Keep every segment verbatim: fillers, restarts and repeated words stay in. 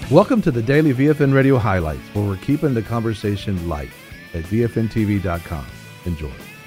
Welcome to the Daily V F N Radio Highlights, where we're keeping the conversation light at V F N T V dot com. Enjoy.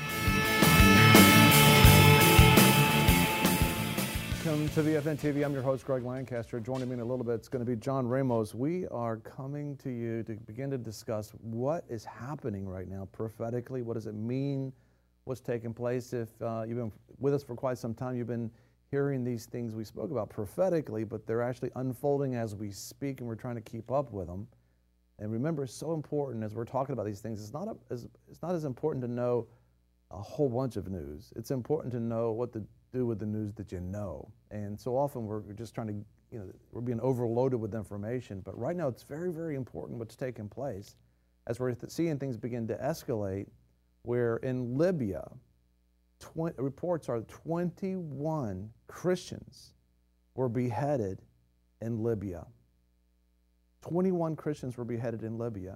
Welcome to V F N T V. I'm your host, Greg Lancaster. Joining me in a little bit, it's going to be John Ramos. We are coming to you to begin to discuss what is happening right now prophetically. What does it mean? What's taking place? If uh, you've been with us for quite some time, you've been hearing these things we spoke about prophetically, but they're actually unfolding as we speak, and we're trying to keep up with them. And remember, it's so important as we're talking about these things. It's not a, as it's not as important to know a whole bunch of news. It's important to know what to do with the news that you know. And so often we're just trying to, you know, we're being overloaded with information. But right now, it's very, very important what's taking place as we're seeing things begin to escalate. Where in Libya, twenty, reports are twenty-one Christians were beheaded in Libya. twenty-one Christians were beheaded in Libya.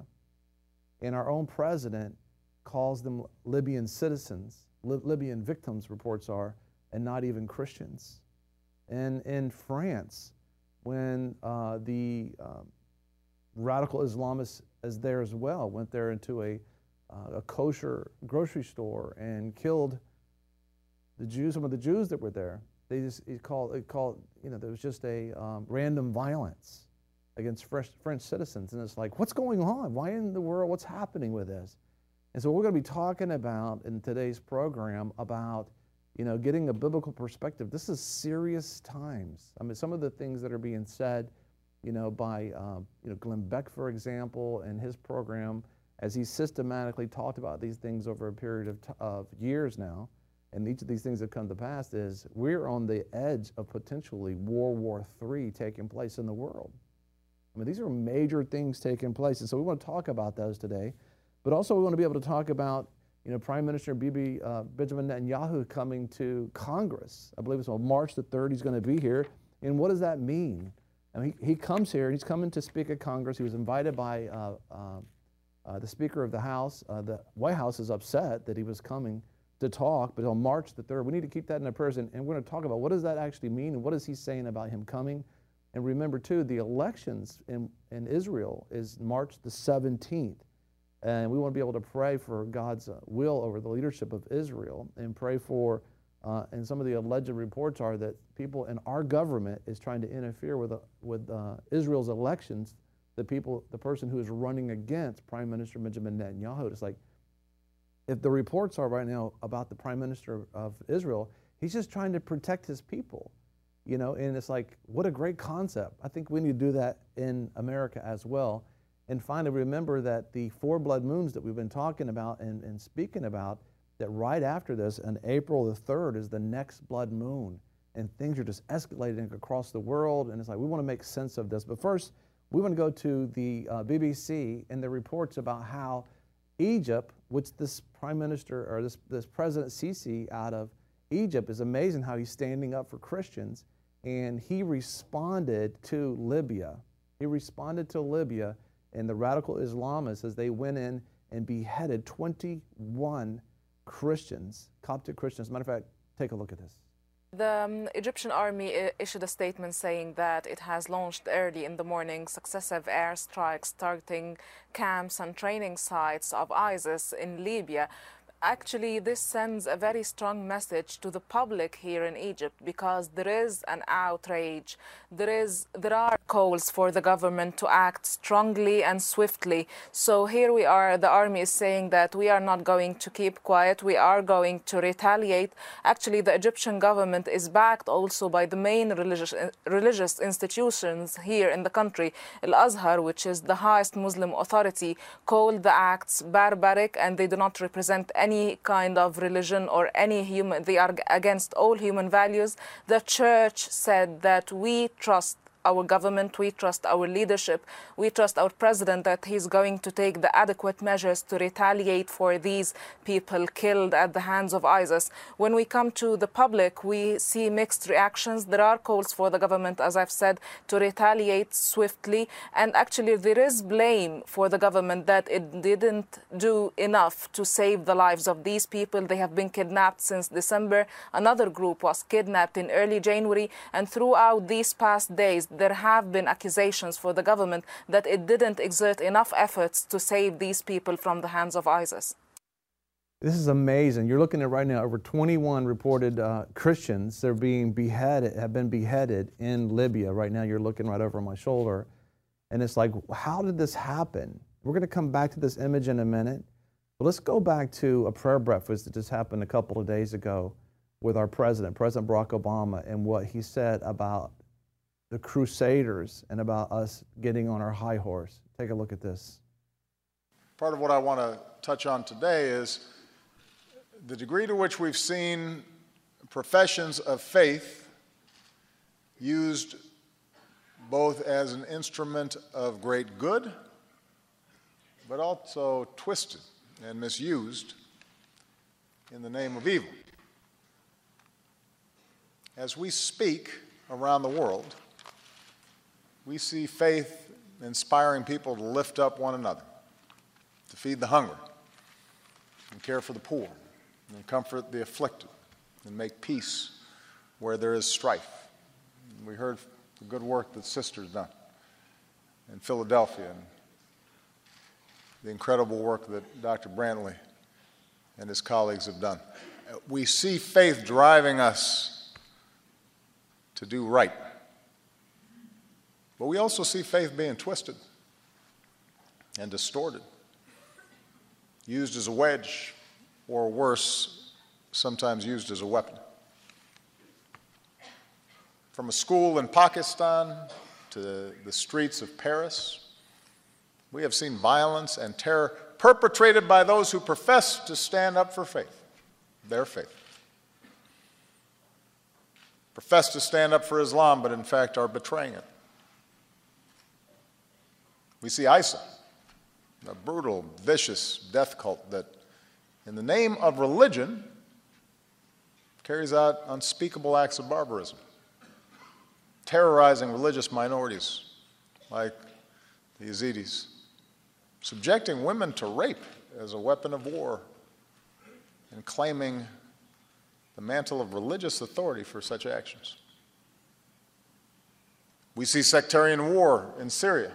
And our own president calls them Libyan citizens, Lib- Libyan victims, reports are, and not even Christians. And in France, when uh, the uh, radical Islamists is there as well, went there into a Uh, a kosher grocery store and killed the Jews, some of the Jews that were there. They just it called it called you know there was just a um, random violence against French, French citizens, and it's like, what's going on? Why in the world? What's happening with this? And so we're going to be talking about in today's program about you know getting a biblical perspective. This is serious times. I mean, some of the things that are being said, you know, by um, you know Glenn Beck, for example, and his program, as he systematically talked about these things over a period of, t- of years now, and each of these things that come to pass is we're on the edge of potentially World War Three taking place in the world. I mean, these are major things taking place, and so we want to talk about those today. But also we want to be able to talk about, you know, Prime Minister Bibi, uh, Benjamin Netanyahu coming to Congress. I believe it's on March the third he's going to be here. And what does that mean? I mean, he, he comes here, and he's coming to speak at Congress. He was invited by uh, uh, Uh, the Speaker of the House. Uh, the White House is upset that he was coming to talk, but on March the third, we need to keep that in our prayers, and, and we're going to talk about what does that actually mean, and what is he saying about him coming. And remember, too, the elections in, in Israel is March the seventeenth, and we want to be able to pray for God's uh, will over the leadership of Israel, and pray for, uh, and some of the alleged reports are that people in our government is trying to interfere with, uh, with uh, Israel's elections. The people, the person who is running against Prime Minister Benjamin Netanyahu. It's like, if the reports are right now about the Prime Minister of Israel, he's just trying to protect his people, you know, and it's like, what a great concept. I think we need to do that in America as well. And finally, remember that the four blood moons that we've been talking about and, and speaking about, that right after this, on April the third, is the next blood moon. And things are just escalating across the world, and it's like, we want to make sense of this. But first, we want to go to the uh, B B C and the reports about how Egypt, which this prime minister or this, this President Sisi out of Egypt, is amazing how he's standing up for Christians. And he responded to Libya. He responded to Libya and the radical Islamists as they went in and beheaded twenty-one Christians, Coptic Christians. As a matter of fact, take a look at this. The um, Egyptian army issued a statement saying that it has launched early in the morning successive airstrikes targeting camps and training sites of ISIS in Libya. Actually, this sends a very strong message to the public here in Egypt, because there is an outrage. There is, there are calls for the government to act strongly and swiftly. So here we are, the army is saying that we are not going to keep quiet, we are going to retaliate. Actually, the Egyptian government is backed also by the main religious, religious institutions here in the country. Al-Azhar, which is the highest Muslim authority, called the acts barbaric, and they do not represent any any kind of religion or any human, they are against all human values. The church said that we trust our government, we trust our leadership, we trust our president that he's going to take the adequate measures to retaliate for these people killed at the hands of ISIS. When we come to the public, we see mixed reactions. There are calls for the government, as I've said, to retaliate swiftly. And actually, there is blame for the government that it didn't do enough to save the lives of these people. They have been kidnapped since December. Another group was kidnapped in early January. And throughout these past days, there have been accusations for the government that it didn't exert enough efforts to save these people from the hands of ISIS. This is amazing. You're looking at right now over twenty-one reported uh, Christians. They're being beheaded, have been beheaded in Libya. Right now you're looking right over my shoulder. And it's like, how did this happen? We're going to come back to this image in a minute. But let's go back to a prayer breakfast that just happened a couple of days ago with our president, President Barack Obama, and what he said about the Crusaders and about us getting on our high horse. Take a look at this. Part of what I want to touch on today is the degree to which we've seen professions of faith used both as an instrument of great good, but also twisted and misused in the name of evil. As we speak around the world, we see faith inspiring people to lift up one another, to feed the hungry, and care for the poor, and comfort the afflicted, and make peace where there is strife. We heard the good work that Sisters done in Philadelphia, and the incredible work that Doctor Brantley and his colleagues have done. We see faith driving us to do right. But we also see faith being twisted and distorted, used as a wedge, or worse, sometimes used as a weapon. From a school in Pakistan to the streets of Paris, we have seen violence and terror perpetrated by those who profess to stand up for faith, their faith. Profess to stand up for Islam, but in fact are betraying it. We see I S I, a brutal, vicious death cult that, in the name of religion, carries out unspeakable acts of barbarism, terrorizing religious minorities like the Yazidis, subjecting women to rape as a weapon of war, and claiming the mantle of religious authority for such actions. We see sectarian war in Syria,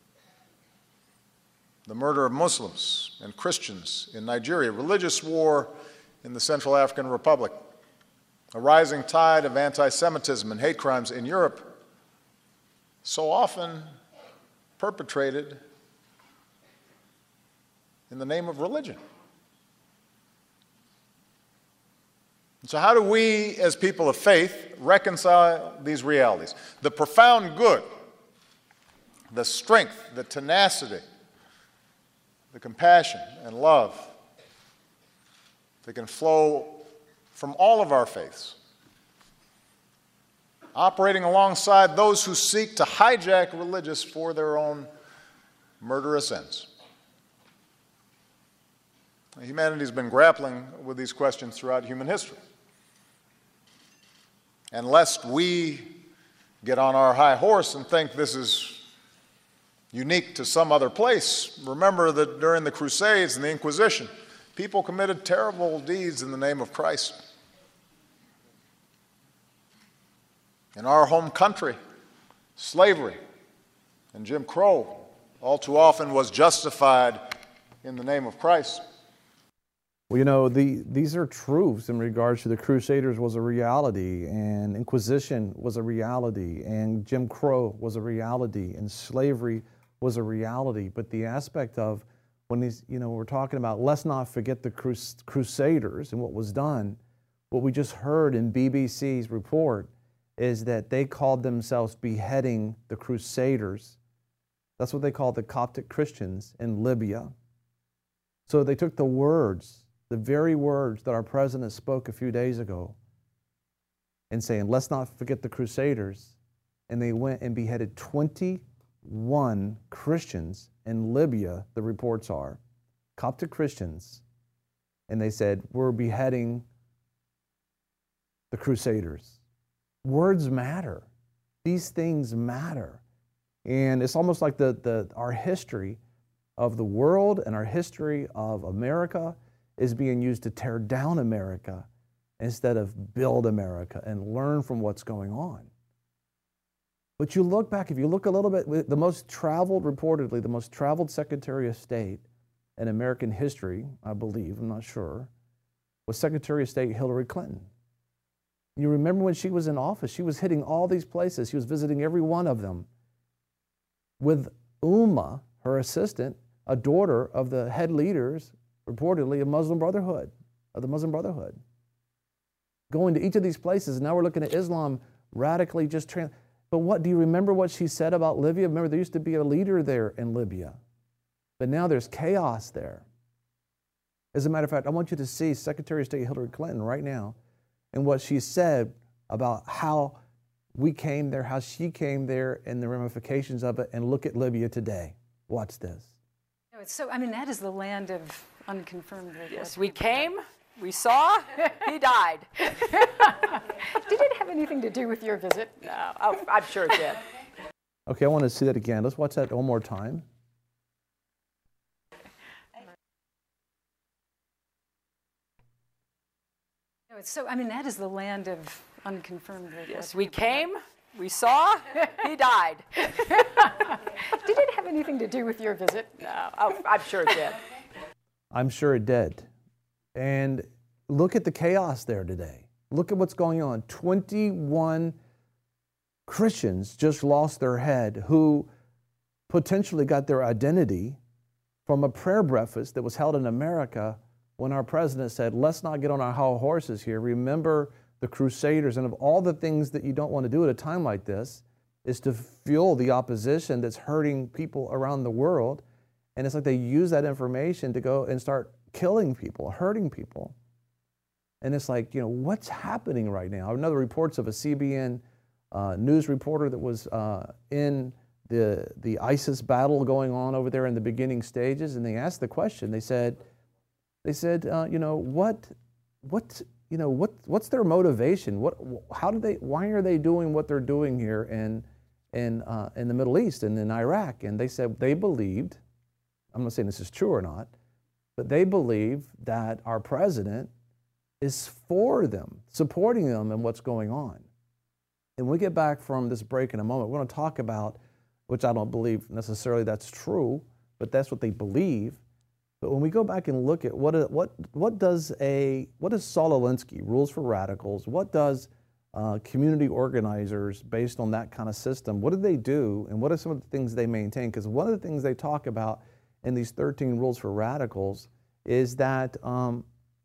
the murder of Muslims and Christians in Nigeria, religious war in the Central African Republic, a rising tide of anti-Semitism and hate crimes in Europe, so often perpetrated in the name of religion. So how do we, as people of faith, reconcile these realities? The profound good, the strength, the tenacity, the compassion and love that can flow from all of our faiths, operating alongside those who seek to hijack religious for their own murderous ends. Humanity has been grappling with these questions throughout human history. And lest we get on our high horse and think this is unique to some other place, remember that during the Crusades and the Inquisition, people committed terrible deeds in the name of Christ. In our home country, slavery and Jim Crow all too often was justified in the name of Christ. Well, you know, the, these are truths in regards to the Crusaders was a reality, and Inquisition was a reality, and Jim Crow was a reality, and slavery was a reality. But the aspect of when these, you know, we're talking about, let's not forget the Crus Crusaders and what was done, what we just heard in B B C's report is that they called themselves beheading the Crusaders. That's what they called the Coptic Christians in Libya. So they took the words, the very words that our president spoke a few days ago, and saying, let's not forget the Crusaders, and they went and beheaded twenty-one Christians in Libya, the reports are, Coptic Christians, and they said, we're beheading the Crusaders. Words matter. These things matter. And it's almost like the, the, our history of the world and our history of America is being used to tear down America instead of build America and learn from what's going on. But you look back, if you look a little bit, the most traveled, reportedly, the most traveled Secretary of State in American history, I believe, I'm not sure, was Secretary of State Hillary Clinton. You remember when she was in office, she was hitting all these places. She was visiting every one of them with Umma, her assistant, a daughter of the head leaders, reportedly, of Muslim Brotherhood, of the Muslim Brotherhood. Going to each of these places, and now we're looking at Islam radically just trans. But what, do you remember what she said about Libya? Remember, there used to be a leader there in Libya, but now there's chaos there. As a matter of fact, I want you to see Secretary of State Hillary Clinton right now and what she said about how we came there, how she came there, and the ramifications of it, and look at Libya today. Watch this. No, it's so, I mean, that is the land of unconfirmed. Yes, we came, we saw, he died. Did it have anything to do with your visit? No, oh, I'm sure it did. Okay, I want to see that again. Let's watch that one more time. No, it's so, I mean, that is the land of unconfirmed. Yes, we came, we saw, he died. Did it have anything to do with your visit? No, oh, I'm sure it did. I'm sure it did. And look at the chaos there today. Look at what's going on. twenty-one Christians just lost their head who potentially got their identity from a prayer breakfast that was held in America when our president said, let's not get on our high horses here. Remember the Crusaders, and of all the things that you don't want to do at a time like this is to fuel the opposition that's hurting people around the world. And it's like they use that information to go and start killing people, hurting people. And it's like, you know, what's happening right now? Another reports of a C B N uh, news reporter that was uh, in the, the ISIS battle going on over there in the beginning stages, and they asked the question, they said, they said, uh, you know, what, what, you know, what, what's their motivation? What, how do they, why are they doing what they're doing here in, in, uh, in the Middle East and in Iraq? And they said they believed, I'm not saying this is true or not, but they believe that our president is for them, supporting them in what's going on. And when we get back from this break in a moment, we're going to talk about, which I don't believe necessarily that's true, but that's what they believe. But when we go back and look at what what what does a what does Saul Alinsky, Rules for Radicals, what does uh, community organizers based on that kind of system, what do they do, and what are some of the things they maintain? Because one of the things they talk about in these thirteen Rules for Radicals is that um,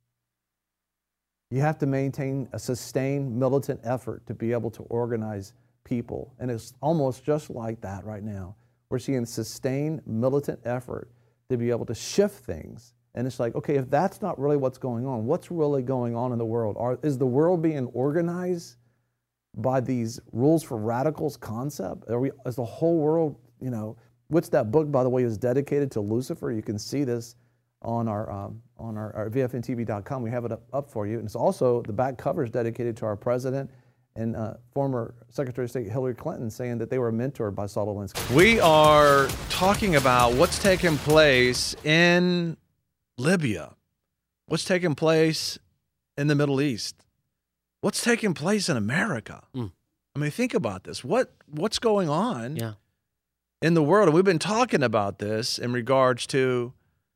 you have to maintain a sustained militant effort to be able to organize people. And it's almost just like that right now. We're seeing sustained militant effort to be able to shift things. And it's like, okay, if that's not really what's going on, what's really going on in the world? Are, is the world being organized by these Rules for Radicals concept? Are we, is the whole world, you know, which that book, by the way, is dedicated to Lucifer. You can see this on our um, on our, our V F N T V dot com. We have it up, up for you. And it's also, the back cover is dedicated to our president and uh, former Secretary of State Hillary Clinton, saying that they were mentored by Saul Alinsky. We are talking about what's taking place in Libya, what's taking place in the Middle East, what's taking place in America. Mm. I mean, think about this. What what's going on yeah. in the world? And we've been talking about this in regards to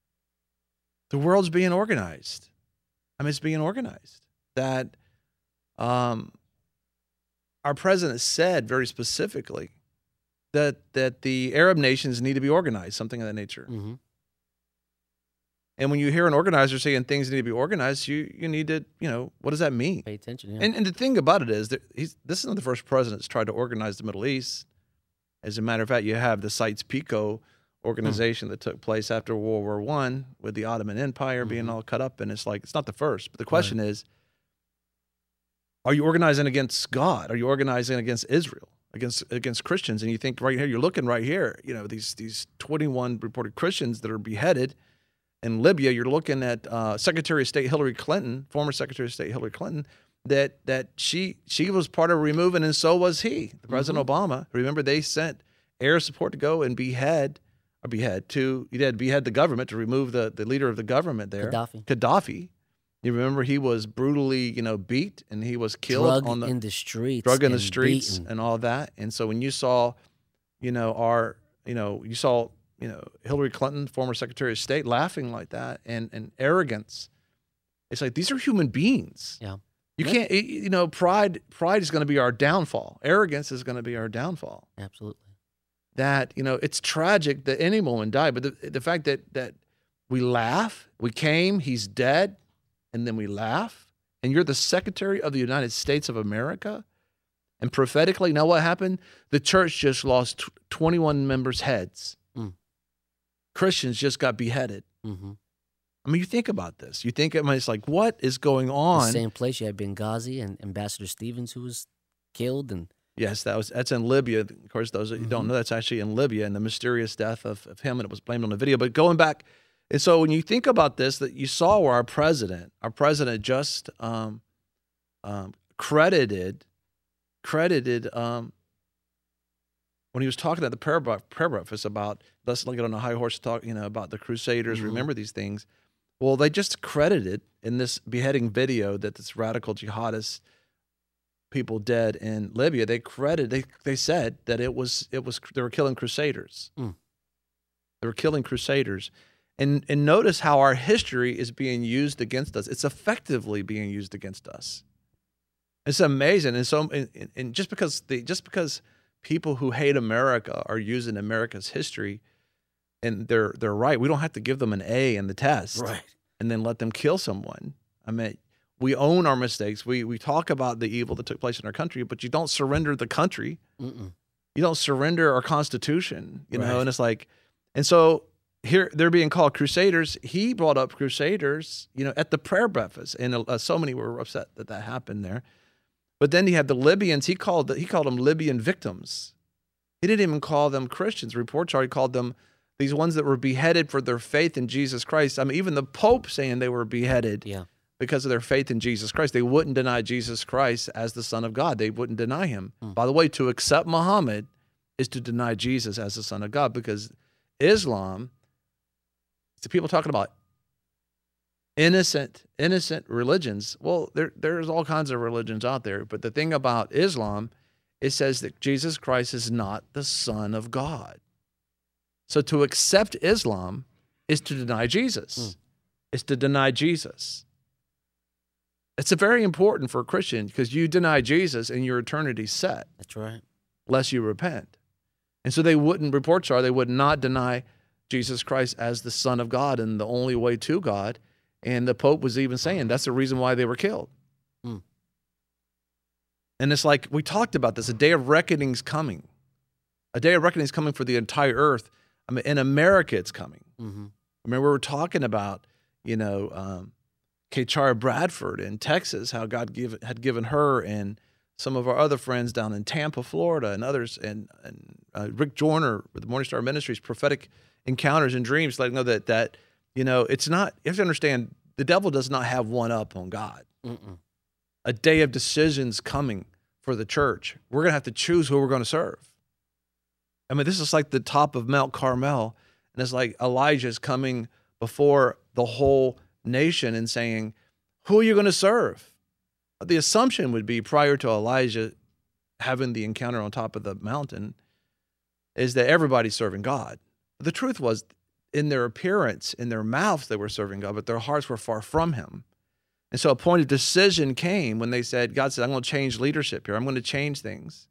the world's being organized. I mean, it's being organized. That um, our president said very specifically that that the Arab nations need to be organized, something of that nature. Mm-hmm. And when you hear an organizer saying things need to be organized, you you need to, you know, what does that mean? Pay attention. Yeah. And and the thing about it is that he's this is not the first president that's tried to organize the Middle East. As a matter of fact, you have the Sykes-Picot organization mm. that took place after World War One with the Ottoman Empire mm-hmm. being all cut up, and it's like it's not the first. But the question right. is, are you organizing against God? Are you organizing against Israel, against against Christians? And you think right here, you're looking right here, you know, these these twenty-one reported Christians that are beheaded in Libya. You're looking at uh, Secretary of State Hillary Clinton, former Secretary of State Hillary Clinton, that that she she was part of removing, and so was he, the President mm-hmm. Obama. Remember, they sent air support to go and behead, or behead to, he had behead the government to remove the, the leader of the government there, Gaddafi. Gaddafi. You remember he was brutally, you know, beat and he was killed drug on the in the streets, drug in the and streets beaten. and all that. And so when you saw, you know, our, you know, you saw, you know, Hillary Clinton, former Secretary of State, laughing like that and and arrogance. It's like these are human beings. Yeah. You Yeah. can't, you know, pride. Pride is going to be our downfall. Arrogance is going to be our downfall. Absolutely. That, you know, it's tragic that any woman died, but the, the fact that that we laugh, we came, he's dead, and then we laugh, and you're the Secretary of the United States of America, and prophetically, now what happened? The church just lost twenty-one members' heads. Mm. Christians just got beheaded. Mm-hmm. I mean, you think about this. You think, I mean, it's like, what is going The on? same place you had Benghazi and Ambassador Stevens, who was killed, and Yes, that was that's in Libya. Of course, those that you don't know, that's actually in Libya, and the mysterious death of, of him, and it was blamed on the video. But going back, and so when you think about this, that you saw where our president, our president just um, um, credited, credited um, when he was talking at the prayer, prayer breakfast about let's get on a high horse, talk, you know, about the Crusaders, Mm-hmm. remember these things. Well, they just credited in this beheading video that this radical jihadist people dead in Libya, they credited, they they said that it was it was they were killing crusaders. Mm. They were killing crusaders. And and notice how our history is being used against us. It's effectively being used against us. It's amazing. And so and, and just because the just because people who hate America are using America's history and they're they're right, we don't have to give them an A in the test right. and then let them kill someone. I mean, we own our mistakes. We we talk about the evil that took place in our country, but you don't surrender the country. Mm-mm. You don't surrender our Constitution, you know. Right. And it's like, and so here they're being called crusaders. He brought up crusaders, you know, at the prayer breakfast, and uh, so many were upset that that happened there. But then he had the Libyans. He called he called them Libyan victims. He didn't even call them Christians. Reports already called them these ones that were beheaded for their faith in Jesus Christ. I mean, even the Pope saying they were beheaded. Yeah. Because of their faith in Jesus Christ. They wouldn't deny Jesus Christ as the Son of God. They wouldn't deny him. Hmm. By the way, to accept Muhammad is to deny Jesus as the Son of God, because Islam, the people talking about innocent, innocent religions. Well, there, there's all kinds of religions out there, but the thing about Islam, it says that Jesus Christ is not the Son of God. So to accept Islam is to deny Jesus. Hmm. It's to deny Jesus. It's a very important for a Christian, because you deny Jesus and your eternity's set, That's right. lest you repent. And so they wouldn't, reports are, they would not deny Jesus Christ as the Son of God and the only way to God. And the Pope was even saying that's the reason why they were killed. Hmm. And it's like, we talked about this, a day of reckoning's coming. A day of reckoning is coming for the entire earth. I mean, in America, it's coming. Mm-hmm. Remember, we were talking about, you know, um, Kachara Bradford in Texas, how God give, had given her and some of our other friends down in Tampa, Florida, and others, and, and uh, Rick Joyner with the Morning Star Ministries, prophetic encounters and dreams, letting know that, that, you know, it's not, you have to understand, the devil does not have one up on God. Mm-mm. A day of decisions coming for the church. We're going to have to choose who we're going to serve. I mean, this is like the top of Mount Carmel, and it's like Elijah's coming before the whole nation and saying, who are you going to serve? The assumption would be, prior to Elijah having the encounter on top of the mountain, is that everybody's serving God. The truth was, in their appearance, in their mouths, they were serving God, but their hearts were far from him. And so a point of decision came when they said, God said, I'm going to change leadership here. I'm going to change things.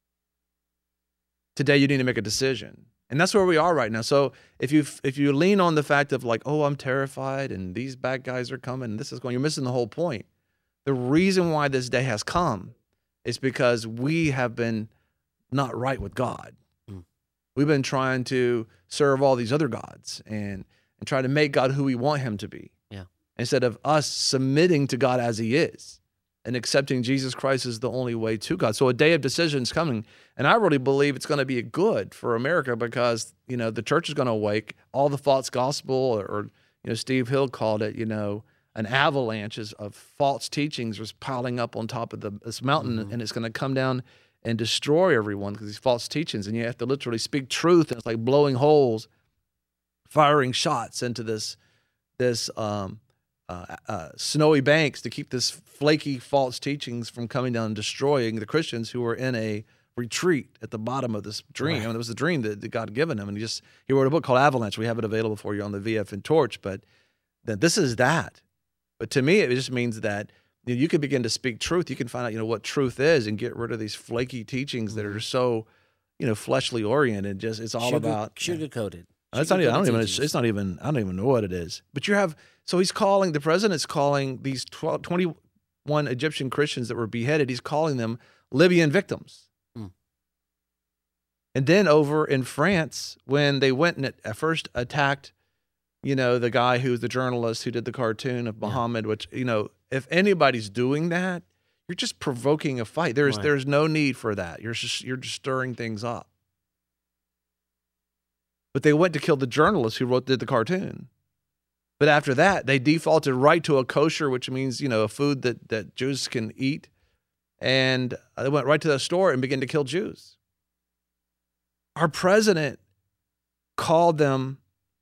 Today, you need to make a decision. And that's where we are right now. So if you if you lean on the fact of like, oh, I'm terrified and these bad guys are coming and this is going, you're missing the whole point. The reason why this day has come is because we have been not right with God. Mm. We've been trying to serve all these other gods and, and try to make God who we want him to be. Yeah. Instead of us submitting to God as he is and accepting Jesus Christ as the only way to God. So a day of decision is coming. And I really believe it's going to be good for America, because, you know, the church is going to awake. All the false gospel, or, or you know, Steve Hill called it, you know, an avalanche of false teachings was piling up on top of the, this mountain, mm-hmm. and it's going to come down and destroy everyone because these false teachings. And you have to literally speak truth, and it's like blowing holes, firing shots into this, this, um, uh, uh, snowy banks to keep this flaky false teachings from coming down and destroying the Christians who were in a retreat at the bottom of this dream. Right. I mean, it was a dream that, that God had given him, and he just he wrote a book called Avalanche. We have it available for you on the V F N Torch. But that this is that. But to me, it just means that you know, you can begin to speak truth. You can find out you know what truth is and get rid of these flaky teachings mm-hmm. that are so you know fleshly oriented. Just it's all Sugar, about sugar coated. It's not even, I don't even. It's, it's not even. I don't even know what it is. But you have. So he's calling the president's calling these twelve, twenty-one Egyptian Christians that were beheaded. He's calling them Libyan victims. And then over in France, when they went and at first attacked, you know, the guy who's the journalist who did the cartoon of Muhammad, yeah. which, you know, if anybody's doing that, you're just provoking a fight. There's right. there's no need for that. You're just you're just stirring things up. But they went to kill the journalist who wrote did the cartoon. But after that, they defaulted right to a kosher, which means, you know, a food that, that Jews can eat. And they went right to the store and began to kill Jews. Our president called them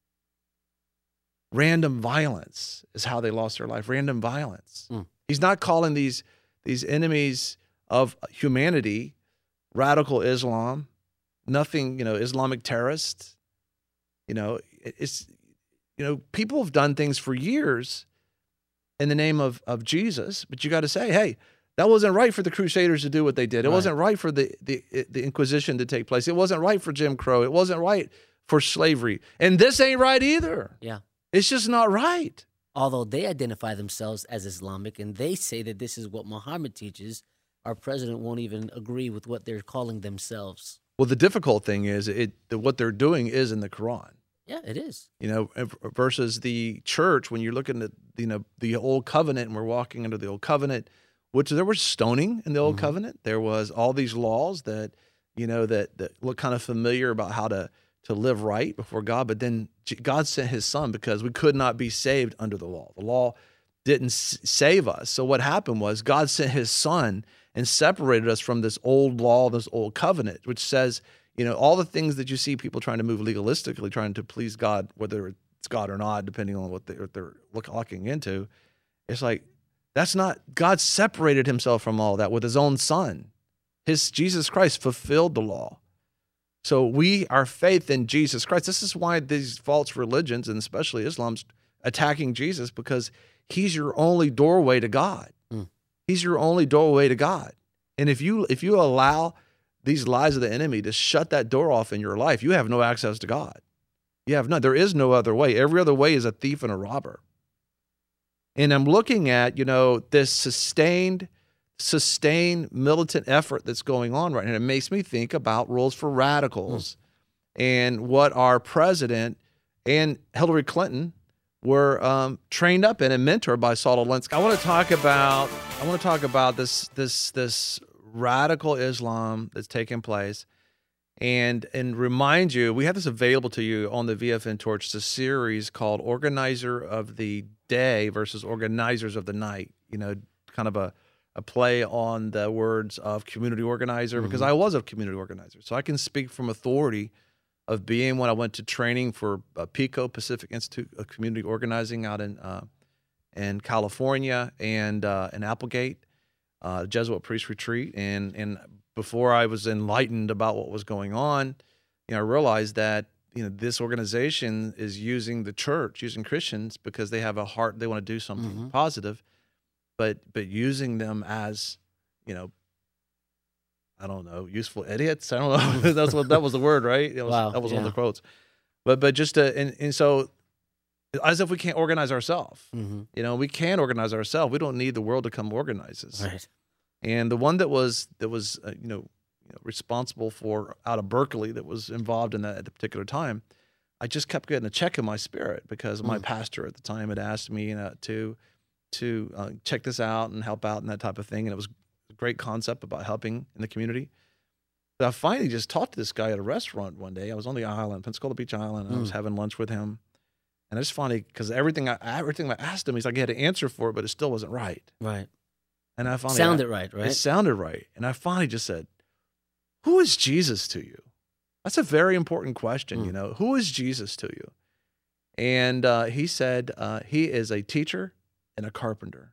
random violence is how they lost their life, random violence. Mm. He's not calling these, these enemies of humanity radical Islam, nothing, you know, Islamic terrorists. You know, it's, you know, people have done things for years in the name of, of Jesus, but you got to say, hey, that wasn't right for the Crusaders to do what they did. It right. wasn't right for the, the the Inquisition to take place. It wasn't right for Jim Crow. It wasn't right for slavery. And this ain't right either. Yeah. It's just not right. Although they identify themselves as Islamic and they say that this is what Muhammad teaches, our president won't even agree with what they're calling themselves. Well, the difficult thing is it that what they're doing is in the Quran. Yeah, it is. You know, versus the church, when you're looking at, you know, the old covenant and we're walking under the old covenant, which there was stoning in the old mm-hmm. covenant. There was all these laws that, you know, that, that look kind of familiar about how to, to live right before God. But then God sent his son because we could not be saved under the law. The law didn't s- save us. So what happened was God sent his son and separated us from this old law, this old covenant, which says, you know, all the things that you see people trying to move legalistically, trying to please God, whether it's God or not, depending on what, they, what they're looking into. It's like, that's not, God separated himself from all that with his own son. His Jesus Christ fulfilled the law. So we, our faith in Jesus Christ, this is why these false religions, and especially Islam's attacking Jesus, because he's your only doorway to God. Mm. He's your only doorway to God. And if you if you allow these lies of the enemy to shut that door off in your life, you have no access to God. You have none. There is no other way. Every other way is a thief and a robber. And I'm looking at, you know, this sustained, sustained militant effort that's going on right now. And it makes me think about Rules for Radicals mm. and what our president and Hillary Clinton were um, trained up in and mentored by Saul Alinsky. I want to talk about, I want to talk about this, this, this radical Islam that's taking place, and and remind you, we have this available to you on the V F N Torch. It's a series called Organizer of the Day versus Organizers of the Night. You know, kind of a, a play on the words of community organizer, mm-hmm. because I was a community organizer. So I can speak from authority of being when I went to training for uh, PICO, Pacific Institute of Community Organizing out in uh, in California, and uh, in Applegate, uh, Jesuit Priest Retreat. And, and before I was enlightened about what was going on, you know, I realized that, you know, this organization is using the church, using Christians, because they have a heart, they want to do something mm-hmm. positive, but but using them as, you know, I don't know, useful idiots. I don't know. That's what that was the word, right? It was, wow, that was yeah. one of the quotes. But but just to, and and so, as if we can't organize ourselves. Mm-hmm. You know, we can organize ourselves. We don't need the world to come organize us. Right. And the one that was that was uh, you know. You know, responsible for out of Berkeley that was involved in that at the particular time, I just kept getting a check in my spirit because my mm. pastor at the time had asked me uh, to to uh, check this out and help out and that type of thing. And it was a great concept about helping in the community. But I finally just talked to this guy at a restaurant one day. I was on the island, Pensacola Beach Island, and mm. I was having lunch with him. And it's funny because everything I everything I asked him, he's like, he had an answer for it, but it still wasn't right. Right. And I finally sounded I, right, right? It sounded right. And I finally just said, who is Jesus to you? That's a very important question, mm. you know. Who is Jesus to you? And uh, he said uh, he is a teacher, and a carpenter.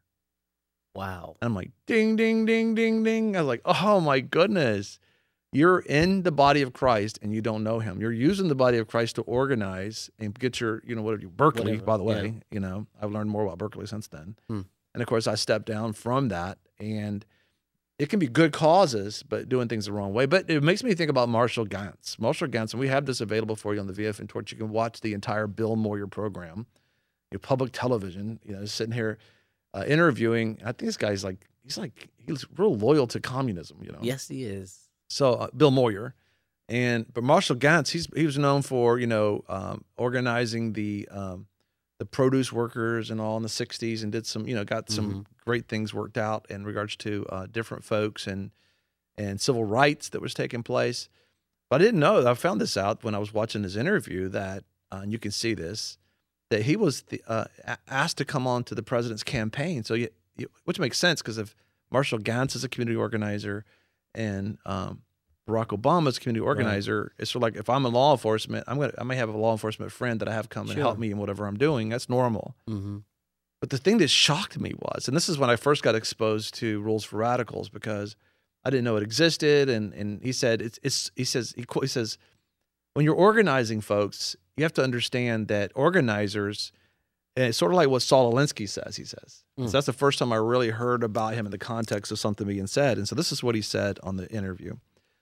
Wow. And I'm like, ding, ding, ding, ding, ding. I was like, oh my goodness. You're in the body of Christ and you don't know him. You're using the body of Christ to organize and get your, you know, whatever you, Berkeley, Whatever, by the way, yeah. you know, I've learned more about Berkeley since then. Hmm. And of course, I stepped down from that, and it can be good causes, but doing things the wrong way. But it makes me think about Marshall Gantz. Marshall Gantz, and we have this available for you on the V F N Torch. You can watch the entire Bill Moyer program, your public television, you know, sitting here uh, interviewing. I think this guy's like, he's like, he's real loyal to communism, you know. Yes, he is. So uh, Bill Moyer, and but Marshall Gantz, he's he was known for, you know, um, organizing the um, the produce workers and all in the sixties, and did some, you know, got some Mm-hmm. great things worked out in regards to uh, different folks and and civil rights that was taking place. But I didn't know. I found this out when I was watching his interview that, uh, and you can see this, that he was the, uh, a- asked to come on to the president's campaign. So, you, you, which makes sense because if Marshall Gantz is a community organizer and um, Barack Obama's a community organizer, it's sort of like if I'm in law enforcement, I'm gonna I may have a law enforcement friend that I have come and Sure. help me in whatever I'm doing. That's normal. Mm-hmm. But the thing that shocked me was, and this is when I first got exposed to Rules for Radicals, because I didn't know it existed. And and he said it's it's he says he, qu- he says when you're organizing folks, you have to understand that organizers. And it's sort of like what Saul Alinsky says, he says. Mm. So that's the first time I really heard about him in the context of something being said. And so this is what he said on the interview.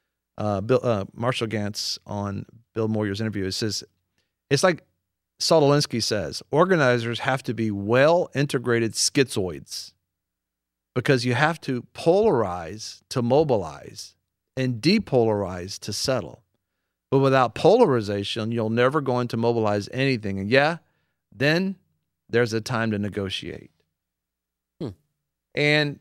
Uh, Bill, uh, Marshall Gantz on Bill Moyer's interview. It says, it's like Saul Alinsky says, organizers have to be well-integrated schizoids because you have to polarize to mobilize and depolarize to settle. But without polarization, you'll never go into mobilize anything. And yeah, then there's a time to negotiate. Hmm. And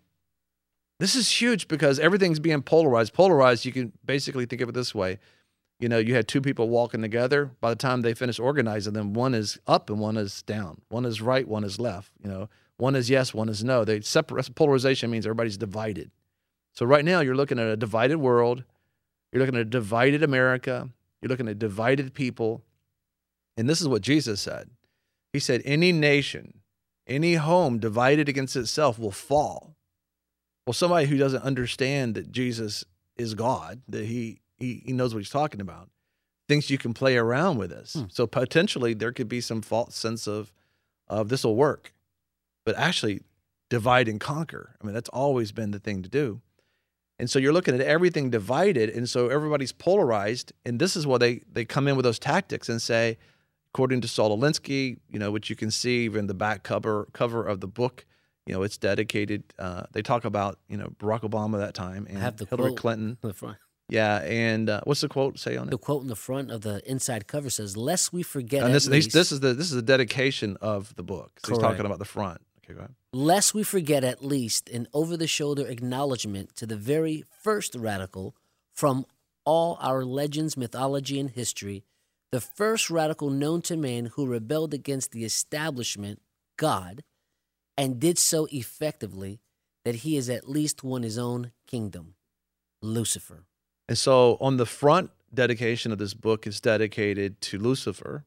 this is huge because everything's being polarized. Polarized, you can basically think of it this way. You know, you had two people walking together. By the time they finish organizing them, one is up and one is down. One is right, one is left. You know, one is yes, one is no. They separate. Polarization means everybody's divided. So right now you're looking at a divided world. You're looking at a divided America. You're looking at divided people. And this is what Jesus said. He said, any nation, any home divided against itself will fall. Well, somebody who doesn't understand that Jesus is God, that he he, he knows what he's talking about, thinks you can play around with this. Hmm. So potentially there could be some false sense of, of this will work. But actually, divide and conquer. I mean, that's always been the thing to do. And so you're looking at everything divided, and so everybody's polarized. And this is why they they come in with those tactics and say, according to Saul Alinsky, you know, which you can see in the back cover cover of the book, you know, it's dedicated. Uh, they talk about, you know, Barack Obama that time and have the Hillary quote Clinton. on the front. Yeah, and uh, what's the quote say on The it? quote in the front of the inside cover says, "Lest we forget And at this, this least, this is the this is the dedication of the book. So he's Correct. talking about the front. Okay, go ahead. lest we forget at least an over-the-shoulder acknowledgement to the very first radical from all our legends, mythology, and history, the first radical known to man who rebelled against the establishment, God, and did so effectively that he has at least won his own kingdom, Lucifer." And so on the front dedication of this book is dedicated to Lucifer.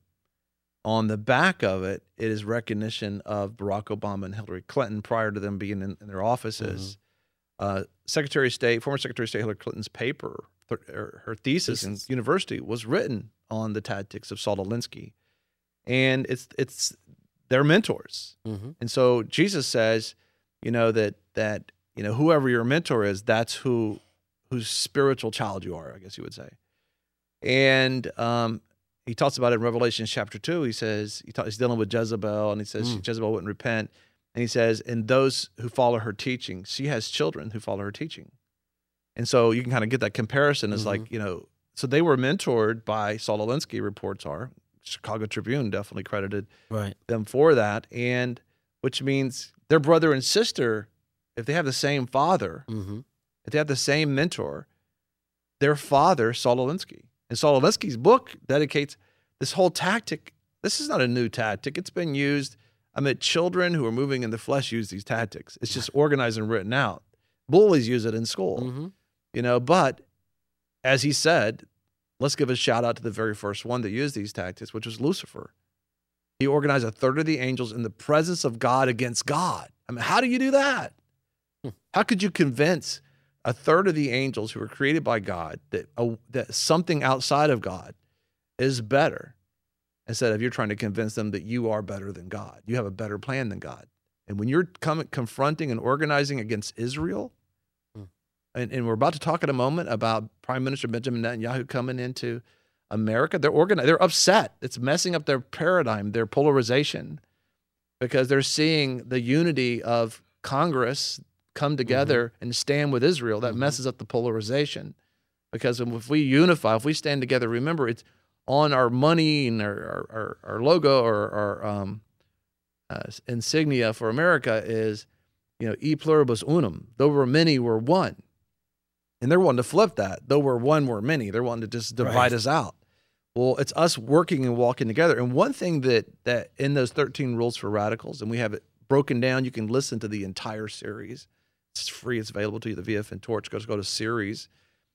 On the back of it, it is recognition of Barack Obama and Hillary Clinton prior to them being in, in their offices. Uh, Secretary of State, former Secretary of State Hillary Clinton's paper, th- her, her thesis, Thesis. in university was written on the tactics of Saul Alinsky. And it's it's their mentors. Mm-hmm. And so Jesus says, you know, that that, you know, whoever your mentor is, that's who whose spiritual child you are, I guess you would say. And um, he talks about it in Revelation chapter two. He says, he talk, he's dealing with Jezebel, and he says Mm. Jezebel wouldn't repent. And he says, and those who follow her teaching, she has children who follow her teaching. And so you can kind of get that comparison as Mhm. like, you know, so they were mentored by Saul Alinsky, reports are. Chicago Tribune definitely credited Right. them for that. And which means their brother and sister, if they have the same father, Mm-hmm. if they have the same mentor, their father, Saul Alinsky. And Saul Alinsky's book dedicates this whole tactic. This is not a new tactic. It's been used. I mean, children who are moving in the flesh use these tactics. It's just organized and written out. Bullies use it in school, Mm-hmm. you know. But as he said, let's give a shout out to the very first one that used these tactics, which was Lucifer. He organized a third of the angels in the presence of God against God. I mean, how do you do that? Hmm. How could you convince a third of the angels who were created by God that, uh, that something outside of God is better, instead of you're trying to convince them that you are better than God? You have a better plan than God. And when you're coming, confronting and organizing against Israel, hmm. and, and we're about to talk in a moment about Prime Minister Benjamin Netanyahu coming into America, they're organized, they're upset. It's messing up their paradigm, their polarization, because they're seeing the unity of Congress come together mm-hmm. and stand with Israel. That mm-hmm. messes up the polarization, because if we unify, if we stand together, remember, it's on our money and our, our, our, our logo or our um, uh, insignia for America is, you know, e pluribus unum. Though we're many, we're one. And they're wanting to flip that. Though we're one, we're many. They're wanting to just divide right. us out. Well, it's us working and walking together. And one thing that that in those thirteen rules for radicals, and we have it broken down, you can listen to the entire series. It's free. It's available to you. The V F N Torch. Go, go to series.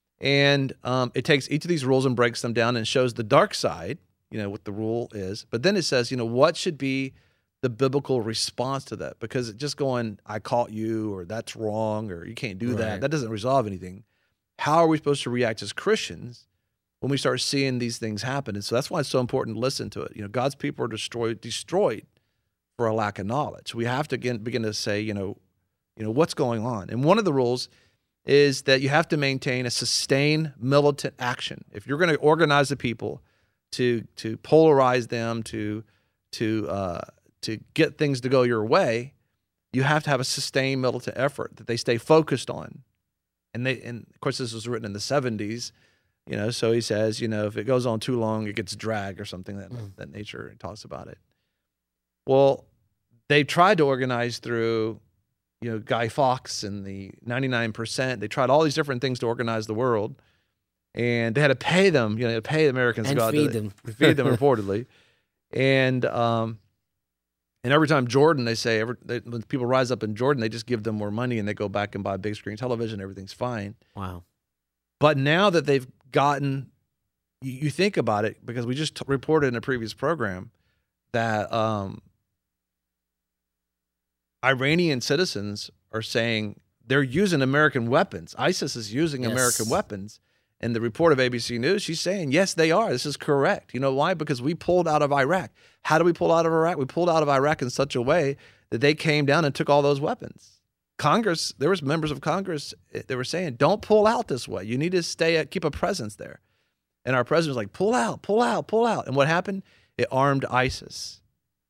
And um, it takes each of these rules and breaks them down and shows the dark side, you know, what the rule is. But then it says, you know, what should be the biblical response to that? Because it just going, I caught you, or that's wrong, or you can't do right. that, that doesn't resolve anything. How are we supposed to react as Christians when we start seeing these things happen? And so that's why it's so important to listen to it. You know, God's people are destroyed, destroyed for a lack of knowledge. We have to again begin to say, you know, you know, what's going on? And one of the rules is that you have to maintain a sustained militant action. If you're going to organize the people to to polarize them, to to uh, to get things to go your way, you have to have a sustained militant effort that they stay focused on. And they, and of course, this was written in the seventies. You know, so he says, you know, if it goes on too long, it gets dragged or something that mm. that nature talks about it. Well, they tried to organize through, you know, Guy Fawkes and the ninety-nine percent. They tried all these different things to organize the world, and they had to pay them. You know, they had to pay Americans and to go feed out to them, feed them reportedly, and um, and every time Jordan, they say every they, when people rise up in Jordan, they just give them more money and they go back and buy big screen television. Everything's fine. Wow. But now that they've gotten, you, you think about it, because we just t- reported in a previous program that um, Iranian citizens are saying they're using American weapons. ISIS is using yes. American weapons. And the report of A B C News, she's saying, yes, they are. This is correct. You know why? Because we pulled out of Iraq. How do we pull out of Iraq? We pulled out of Iraq in such a way that they came down and took all those weapons. Congress, there was members of Congress, they were saying, don't pull out this way. You need to stay, keep a presence there. And our president was like, pull out, pull out, pull out. And what happened? It armed ISIS.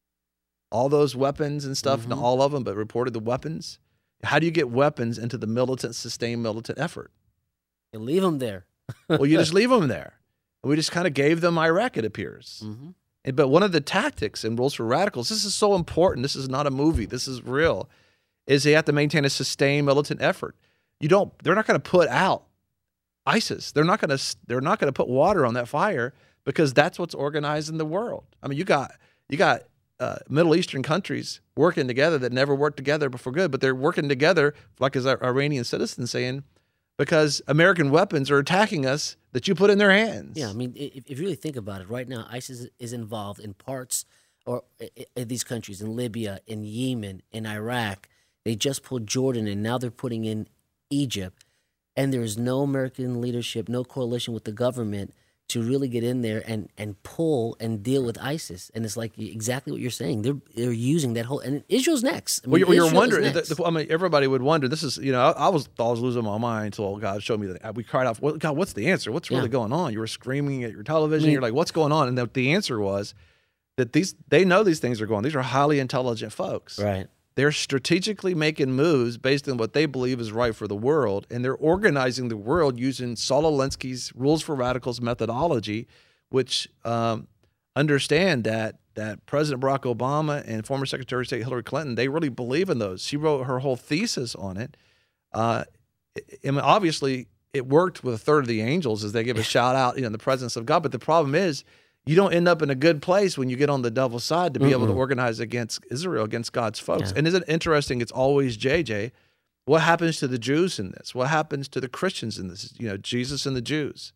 All those weapons and stuff, mm-hmm. not all of them, but reported the weapons. How do you get weapons into the militant, sustained militant effort? You leave them there. Well, you just leave them there. We just kind of gave them Iraq, it appears. Mm-hmm. And, but one of the tactics in Rules for Radicals, this is so important. This is not a movie. This is real. Is they have to maintain a sustained militant effort. You don't. They're not going to put out ISIS. They're not going to. They're not going to put water on that fire, because that's what's organized in the world. I mean, you got you got uh, Middle Eastern countries working together that never worked together before good, but they're working together like as our Iranian citizens saying, because American weapons are attacking us that you put in their hands. Yeah, I mean, if, if you really think about it, right now ISIS is involved in parts or in these countries, in Libya, in Yemen, in Iraq. They just pulled Jordan, and now they're putting in Egypt. And there is no American leadership, no coalition with the government to really get in there and, and pull and deal with ISIS. And it's like exactly what you're saying. They're they're using that whole – and Israel's next. I mean, well, you're, you're wondering – I mean, everybody would wonder. This is – you know, I, I was I was losing my mind until God showed me that. We cried out, God, what's the answer? What's really yeah. going on? You were screaming at your television. I mean, you're like, what's going on? And the, the answer was that these they know these things are going on. These are highly intelligent folks. Right. They're strategically making moves based on what they believe is right for the world, and they're organizing the world using Saul Alinsky's Rules for Radicals methodology, which um, understand that that President Barack Obama and former Secretary of State Hillary Clinton, they really believe in those. She wrote her whole thesis on it. Uh, I mean, obviously, it worked with a third of the angels as they give a shout out, you know, in the presence of God. But the problem is, you don't end up in a good place when you get on the devil's side to be mm-hmm. able to organize against Israel, against God's folks. Yeah. And isn't it interesting? It's always J J. What happens to the Jews in this? What happens to the Christians in this? You know, Jesus and the Jews.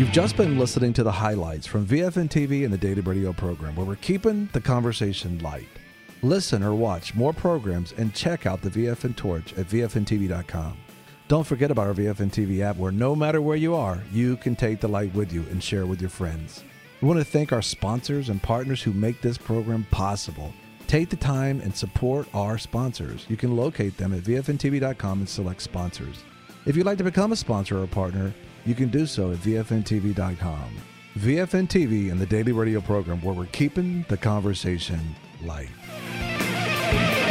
You've just been listening to the highlights from V F N T V and the Daily Radio program, where we're keeping the conversation light. Listen or watch more programs and check out the V F N Torch at V F N T V dot com. Don't forget about our V F N T V app, where no matter where you are, you can take the light with you and share with your friends. We want to thank our sponsors and partners who make this program possible. Take the time and support our sponsors. You can locate them at V F N T V dot com and select sponsors. If you'd like to become a sponsor or a partner, you can do so at V F N T V dot com. V F N T V and the Daily Radio program, where we're keeping the conversation light.